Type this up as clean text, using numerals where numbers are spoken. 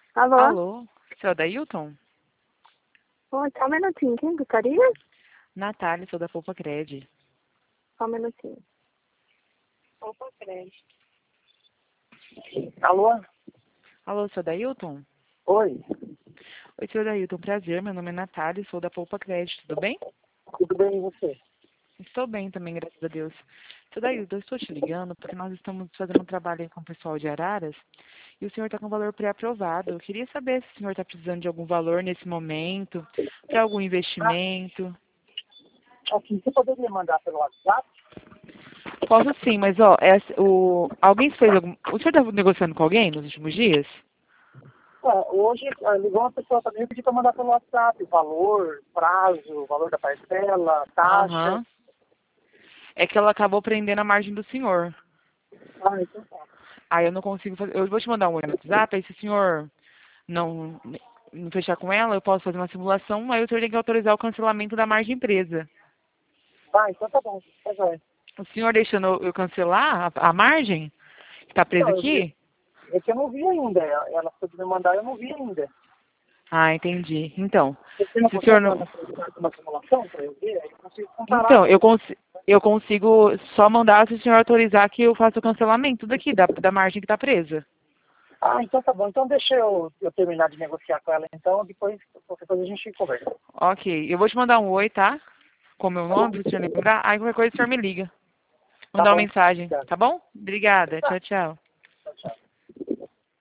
Alô? Alô, seu Adailton? Oi, só um minutinho. Quem gostaria? Natália, sou da Poupa Cred. Só um minutinho. Opa, crédito. Alô? Alô, seu Adailton? Oi, Oi, seu Adailton, prazer, meu nome é Natália, sou da Poupa Cred, tudo bem? tudo bem e você? Estou bem também, graças a Deus. Seu Adailton, eu estou te ligando porque nós estamos fazendo um trabalho aí com o pessoal de Araras e o senhor está com valor pré-aprovado. Eu queria saber se o senhor está precisando de algum valor nesse momento, para algum investimento. Assim, você poderia mandar pelo WhatsApp? Posso sim, mas ó, alguém fez algum. O senhor está negociando com alguém nos últimos dias? Hoje ligou uma pessoa também e pediu para mandar pelo WhatsApp, valor, prazo, valor da parcela, taxa. Aham. É que ela acabou prendendo a margem do senhor. Ah, então tá. Aí eu não consigo fazer. Eu vou te mandar um oi no WhatsApp, aí se o senhor não, não fechar com ela, eu posso fazer uma simulação, aí o senhor tem que autorizar o cancelamento da margem presa. Ah, então tá bom. Tá jóia. O senhor deixando eu cancelar a margem, que está presa Não, aqui? é que eu não vi ainda. Ela pôde me mandar, eu não vi ainda. Ah, entendi. Então, Você não se o senhor consegue não. mandar uma simulação para eu ver? Aí eu consigo comparar Então, com você. eu consigo só mandar se o senhor autorizar que eu faça o cancelamento daqui, da margem que está presa. Ah, então tá bom. Então deixa eu terminar de negociar com ela, então, depois qualquer coisa a gente conversa. Ok, eu vou te mandar um oi, tá? Com o meu Tá bom? nome, se o senhor lembrar. Aí qualquer coisa o senhor me liga. Tá Mandar uma bom. mensagem, Obrigado. tá bom? Obrigada. Tchau, tchau.